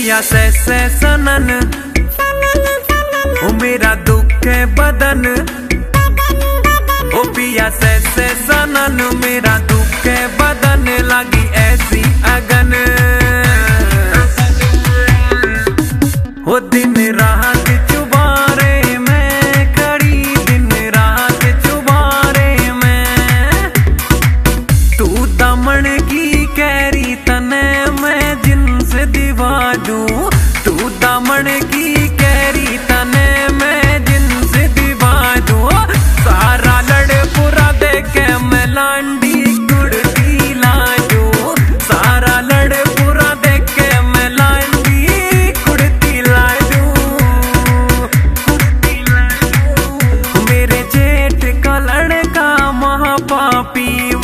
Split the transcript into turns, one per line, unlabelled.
पिया से सनन, ओ मेरा दुख है बदन। ओ पिया से सनन, मेरा दुख है बदन। लगी ऐसी अगन, ओ दिन रात चुबारे में खड़ी, दिन रात चुबारे में। तू दमन की कैरी तने मैं जिन्स दिवा दूं, तू दमन की कैरी तने मैं जिन्स दिवा दूं। सारा लड़ पूरा देखे मैं लांडी कुड़ती लाजू, सारा लड़ पूरा देखे मैं लांडी कुड़ती लाजू, कुड़ती लाजू। मेरे जेठ का लड़का महापापी